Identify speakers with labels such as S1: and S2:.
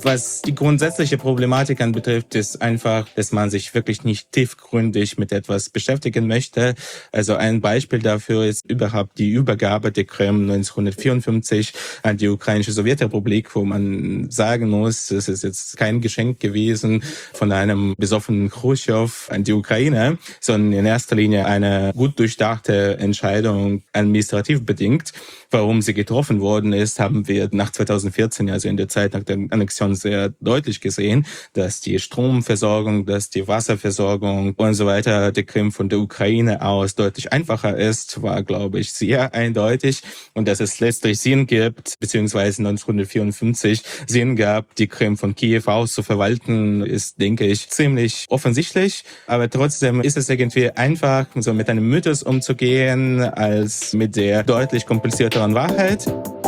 S1: Was die grundsätzliche Problematik anbetrifft, ist einfach, dass man sich wirklich nicht tiefgründig mit etwas beschäftigen möchte. Also ein Beispiel dafür ist überhaupt die Übergabe der Krim 1954 an die ukrainische Sowjetrepublik, wo man sagen muss, es ist jetzt kein Geschenk gewesen von einem besoffenen Khrushchev an die Ukraine, sondern in erster Linie eine gut durchdachte Entscheidung, administrativ bedingt. Warum sie getroffen worden ist, haben wir nach 2014, also in der Zeit nach der Annexion, sehr deutlich gesehen, dass die Stromversorgung, dass die Wasserversorgung und so weiter der Krim von der Ukraine aus deutlich einfacher ist, war, glaube ich, sehr eindeutig. Und dass es letztlich Sinn gibt, beziehungsweise 1954 Sinn gab, die Krim von Kiew aus zu verwalten, ist, denke ich, ziemlich offensichtlich. Aber trotzdem ist es irgendwie einfach, so mit einem Mythos umzugehen, als mit der deutlich komplizierteren Wahrheit.